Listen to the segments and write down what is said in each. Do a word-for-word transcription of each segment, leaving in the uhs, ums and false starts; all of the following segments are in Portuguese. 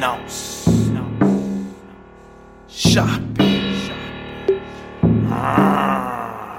não, não. Sharp. Ah.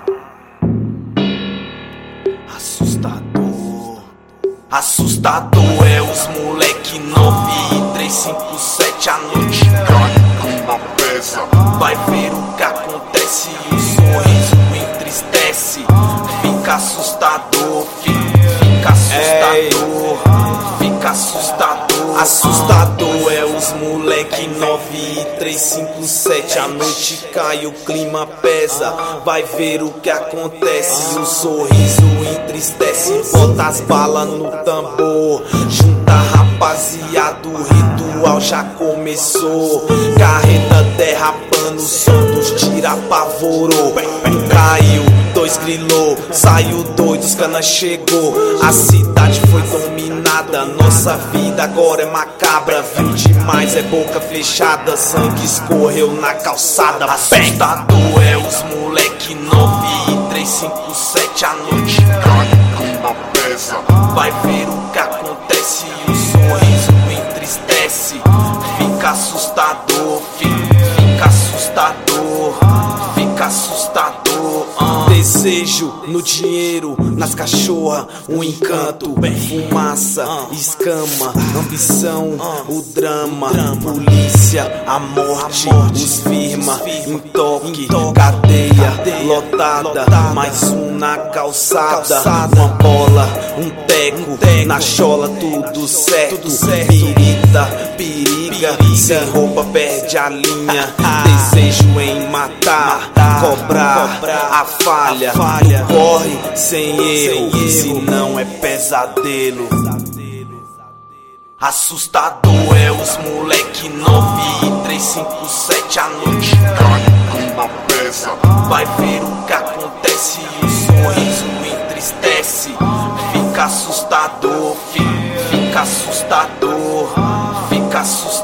Assustador. Assustador é os moleque nove e três cinco sete à noite. Clima pesa. Vai ver o que acontece e o sorriso entristece. Fica assustador, fica, fica assustador. Fica assustador. Assustador é os moleque nove e três cinco sete. A noite cai, o clima pesa. Vai ver o que acontece e o sorriso entristece. Bota as balas no tambor. Junta rapaziada, o ritual já começou. Carreta derrapando, o som dos tira apavorou. Um caiu, dois grilou, saiu doido, os cana chegou. A cidade foi dominada, nossa vida agora é macabra. Viu demais, é boca fechada, sangue escorreu na calçada. Assustador é os moleque nove e três cinco sete à noite. Clima pesa. Vai ver o que acontece e o sorriso entristece. Fica assustador, fica, fica assustador, fica assustador. ah. Desejo no dinheiro, nas cachorras, um encanto, fumaça, escama, ambição, o drama, polícia, a morte, os firma, em toque, cadeia, lotada, mais um na calçada, uma bola, um teco, na chola, tudo certo, pirita, periga, sem roupa perde a linha, desejo em matar, cobrar a falha, tu corre sem erro, se não é pesadelo. Assustador é os moleque nove e três cinco sete à noite. Clima pesa. Vai ver o que acontece e o sorriso entristece. Fica assustador, fica, fica assustador, fica assustador.